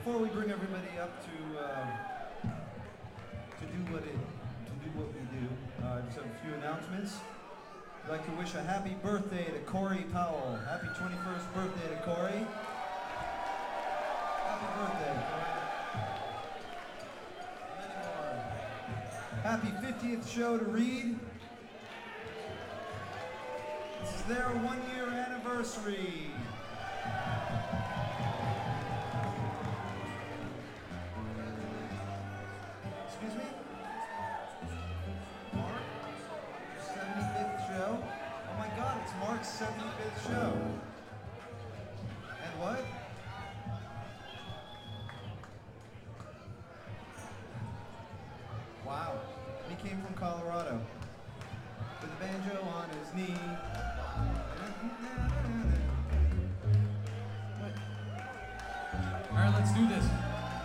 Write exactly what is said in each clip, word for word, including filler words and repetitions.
before we bring everybody up to uh, to do what it to do what we do, uh, just have a few announcements. I'd like to wish a happy birthday to Corey Powell. Happy twenty-first birthday to Corey. Happy birthday, Corey. Happy fiftieth show to Reed. This is their one-year anniversary. Excuse me? Mark? seventy-fifth show? Oh my God, it's Mark's seventy-fifth show. And what? Wow. He came from Colorado with a banjo on his knee. What? All right, let's do this.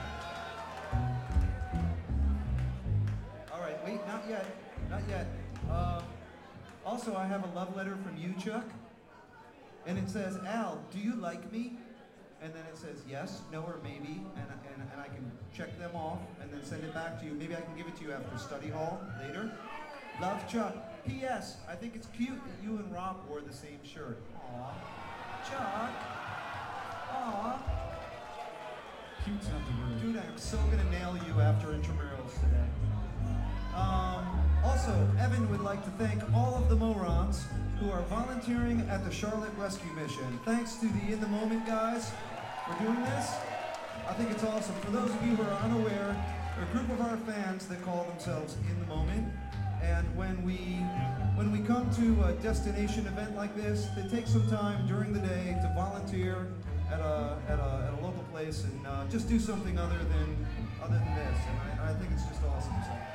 All right, wait, not yet, not yet. Uh, also, I have a love letter from you, Chuck, and it says, Al, do you like me? And then it says yes, no, or maybe, and, and, and I can check them off and then send it back to you. Maybe I can give it to you after study hall later. Love, Chuck. P S. I think it's cute that you and Rob wore the same shirt. Aw. Chuck. Aw. Cute's not the word. Dude, I'm so gonna nail you after intramurals today. Um, also, Evan would like to thank all of the Morons who are volunteering at the Charlotte Rescue Mission. Thanks to the In the Moment guys for doing this. I think it's awesome. For those of you who are unaware, they're a group of our fans that call themselves In the Moment. And when we when we come to a destination event like this, they take some time during the day to volunteer at a at a, at a local place and uh, just do something other than other than this. And I, I think it's just awesome.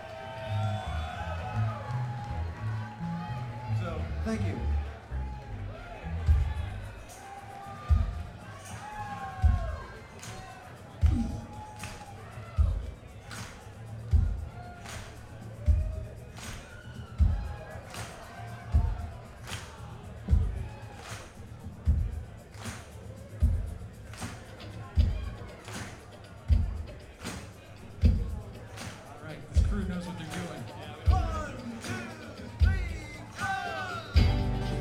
So, so thank you. Knows what they're doing. One, two, three, go!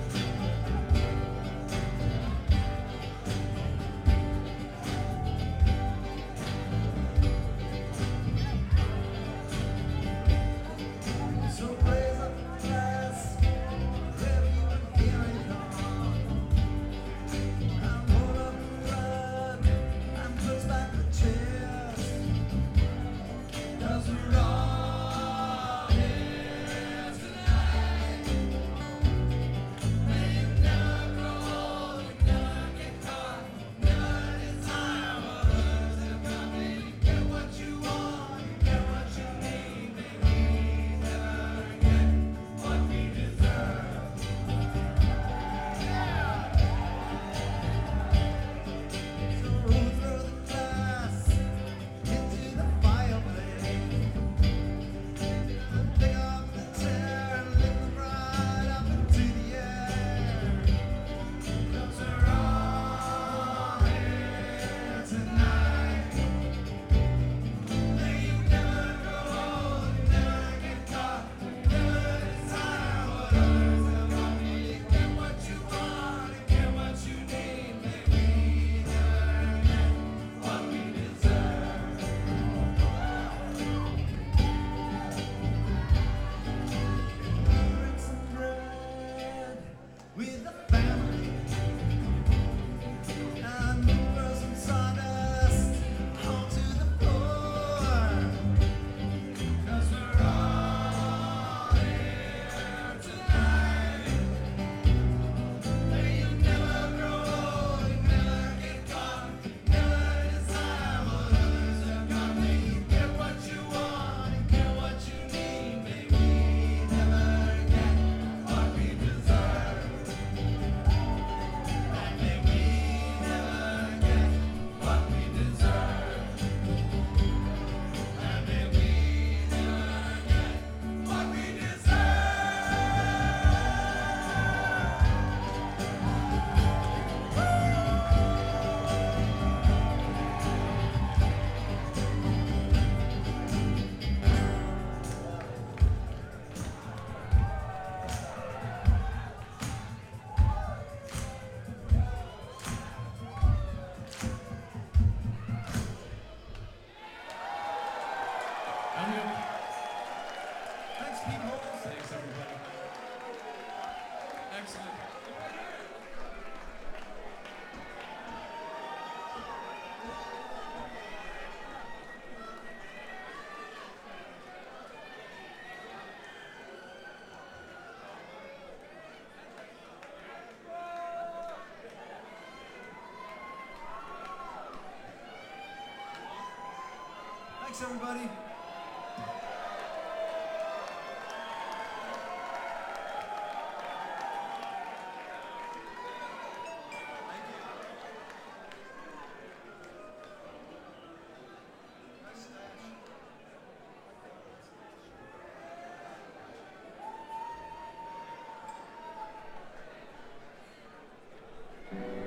Thanks, everybody. Thank you.